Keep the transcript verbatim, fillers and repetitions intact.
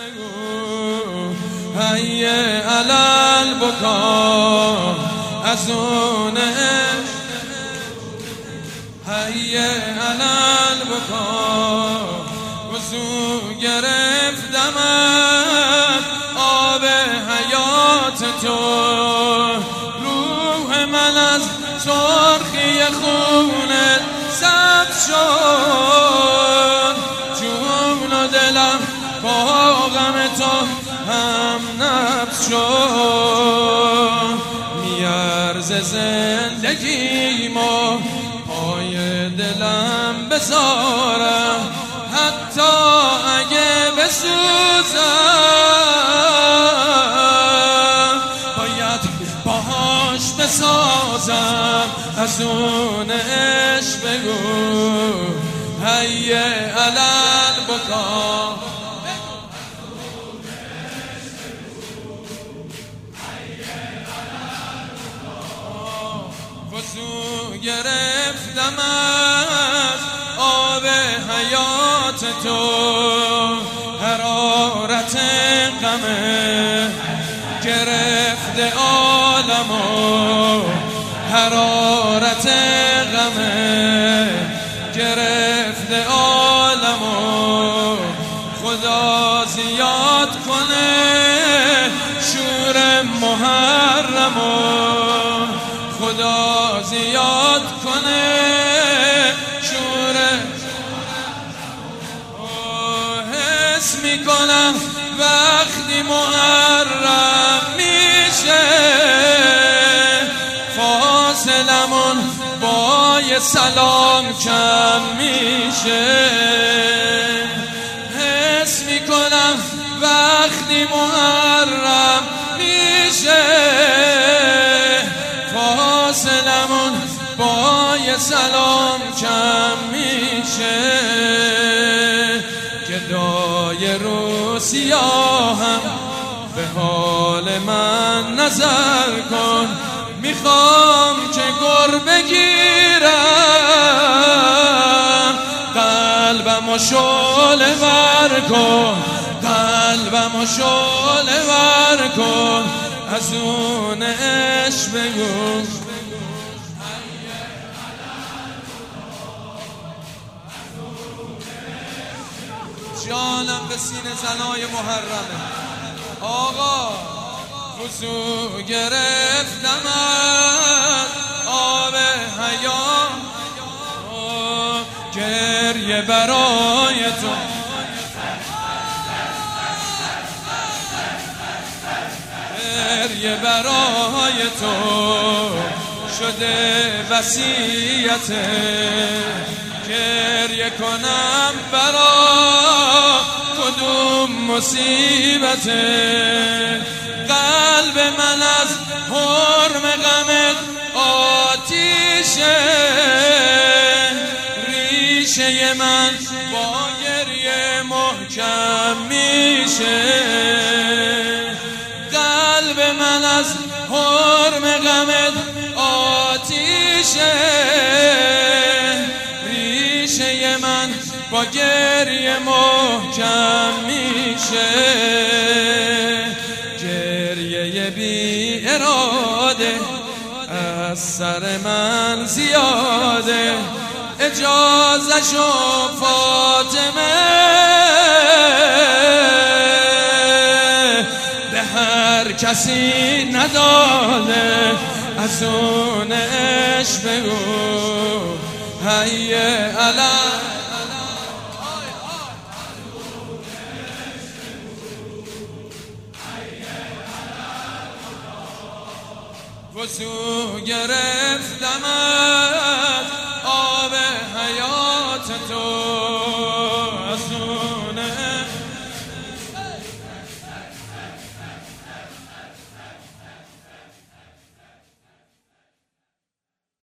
بگو هی علل بکا از اون هی علل بکا وضو گرفتمت آب حیات تو روح من از سرخی خونت سبز شد جون و دلم با غم تو هم نبض شد میارزه زندگیمو پای دلم بذارم حتی اگه بسوزم باید باهاش بسازم از اون عشق بگو هی علل بکا وضو گرفتم از آب حیات تو حرارت غمه گرفته عالمو حرارت غمه گرفته عالمو خدا زیاد کنه شور محرمو خدا زیاد کنه شور حس میکنم وقتی محرم میشه فاصلمون با یه سلام کم میشه حس میکنم وقتی محرم میشه فاصلمون با یه سلام کم میشه گدای رو سیاهم به حال من نظر کن میخوام که گر بگیرم قلبمو شعله ور کن قلبمو شعله ور کن از اون عشق بگو جانم به سینه زنای محرمه آقا وضو گرفتم از آب حیات گریه برای تو گریه برای تو شده وصیت گریه کنم برا کدوم مصیبت قلب من از حرم غمت آتیشه ریشه من با گریه محکم میشه قلب من از حرم غمت آتیشه ریشه من با گریه محکم میشه گریه بی اراده از سر من زیاده اجازه‌شو فاطمه به هر کسی نداده از اون عشق بگو هی علل وضو گرفتم